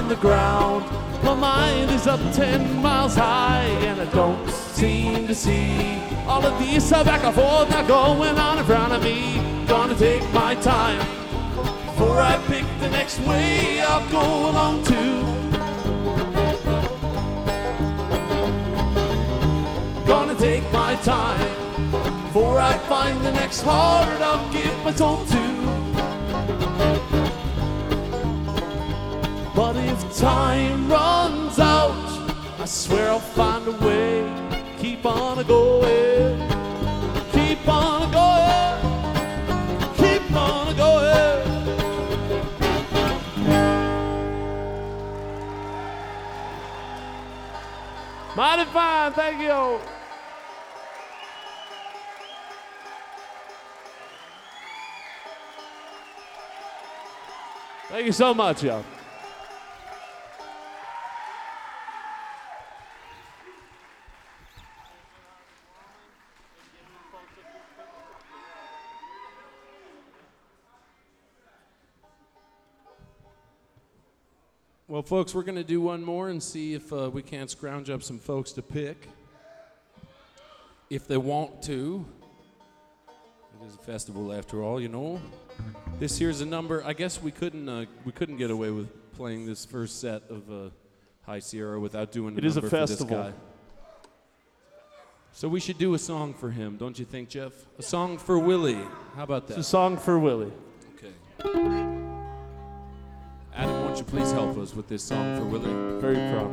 on the ground. My mind is up 10 miles high, and I don't seem to see all of these back and forth now going on in front of me. Gonna take my time before I pick the next way I'll go along to. Gonna take my time before I find the next heart I'll give my soul to. But if time runs out, I swear I'll find a way. Keep on a-going, keep on a-going, keep on a-going. Mighty fine, thank you. Thank you so much, y'all. Well, folks, we're going to do one more and see if we can't scrounge up some folks to pick, if they want to. It is a festival, after all, you know. This here's a number. I guess we couldn't get away with playing this first set of High Sierra without doing a number for this guy. So we should do a song for him, don't you think, Jeff? A song for Willie. How about that? It's a song for Willie. Okay. Adam, won't you please help us with this song for Willie? Very proud.